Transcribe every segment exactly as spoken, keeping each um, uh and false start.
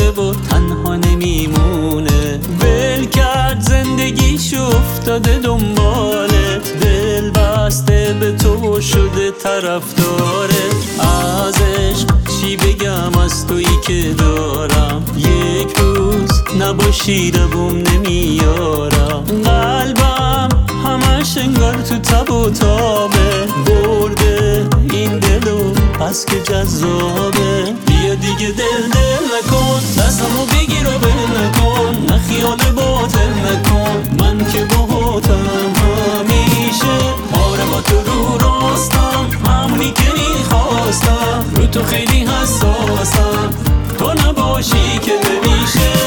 شده و تنها نمیمونه. ول کرد زندگیش افتاده دنبالت، دل بسته به تو شده طرفداره. از عشق چی بگم از تویی که دارم، یک روز نباشی لبم نمیارم. قلبم همش انگار تو تب و تابه، برده این دلو پس که جذابه. بیا دیگه دل دل نکن، دستمو بگیر و بل نکن، نه خیال باطل نکن، من که باهاتم همیشه. آره با تو رو راستم، همونی که میخواستم، رو تو خیلی حساسم، تو نباشی که نمیشه.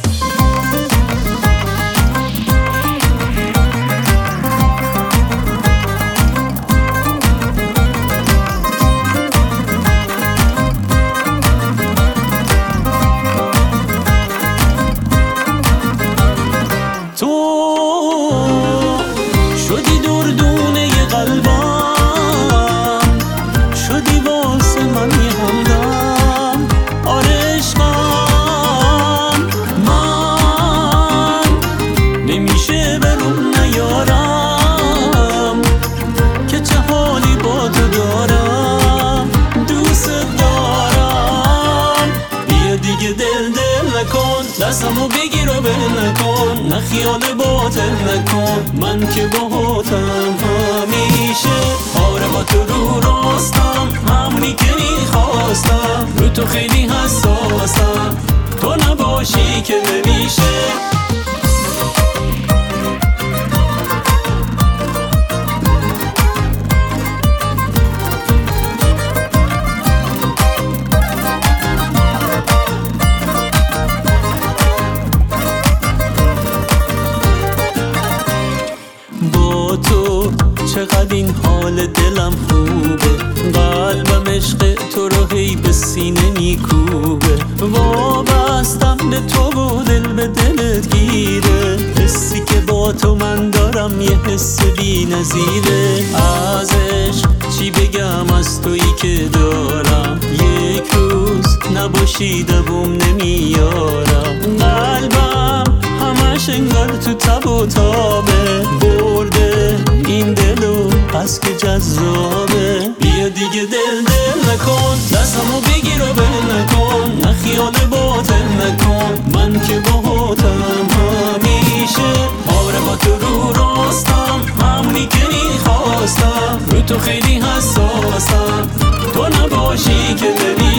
شدی دردونه قلبم، شدی واسه من یه همدم. آره عشقم من نمیشه برون نیارم، که چه حالی با تو دارم، دوست دارم. بیا دیگه دل دل نکن، دستمو بگیر و بل نکن، نه خیال باطل نکن، من که باهاتم همیشه. آره با تو رو راستم، همونی که میخواستم، رو تو خیلی حساسم، تو نباشی که نمیشه. با تو چقدر این حال دلم خوبه، قلبم عشق تو رو هی به سینه میکوبه. وابستم به تو و دل به دلت گیره، حسی که با تو من دارم یه حس بی نظیره. از عشق چی بگم از تویی که دارم، یک روز نباشی لبم نمیارم. قلبم همش انگار تو تب و تابه، برده این دلو پس که جذابه. بیا دیگه دل دل نکن، دستمو بگیر و بل نکن، نه خیال باطل نکن، من که باهاتم همیشه. آره با تو رو راستم، همونی که میخواستم، رو تو خیلی حساسم، تو نباشی که نمی